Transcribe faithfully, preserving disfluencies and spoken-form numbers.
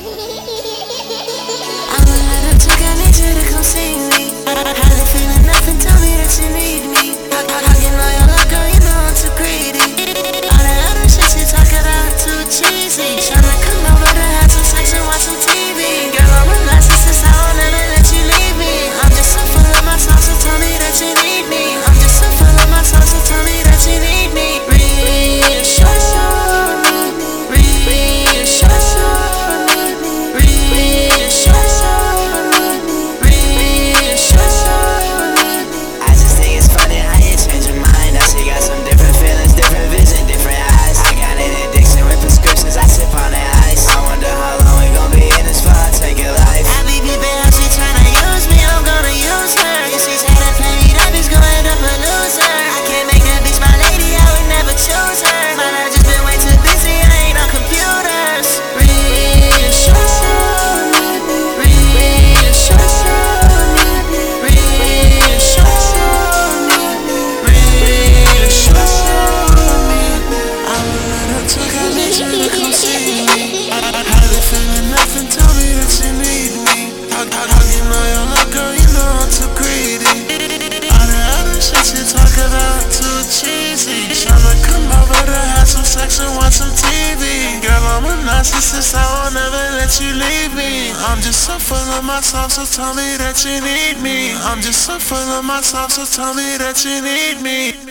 I'm a little too I need you to come see me. Hardly feeling nothing, tell me that you need me. Hugging all your love, girl, you know I'm too greedy. All that other shit you talk about too cheesy. Tryna come over to have some sex and watch some T V. Girl, I'm a narcissist, I will never let you leave me. I'm just so full of myself, so tell me that you need me. I'm just so full of myself, so tell me that you need me. Reassure me, reassure me, reassure me, reassure me. I just think it's funny how you change your mind. Now she got some different feelings, different vision, different eyes. I got an addiction with prescriptions, I sip on that ice. I wonder how long we gon' be in this for I take your life. I be peeping how she tryna use me, I'm gonna use her. If she try to play me, that bitch gon' end up a loser. I can't make that bitch my lady, I would never choose her. But I just been way too busy, I ain't on computers. Reassure me, reassure me, reassure me, reassure me. I'm a little too I need you to come see me. Hardly feeling nothing, tell me that you need me. Hugging all your love, girl, you know I'm too greedy. All the other shit you talk about too cheesy. Tryna come over to have some sex and watch some T V. Girl, I'm a narcissist, I will never let you leave me. I'm just so full of myself, so tell me that you need me. I'm just so full of myself, so tell me that you need me.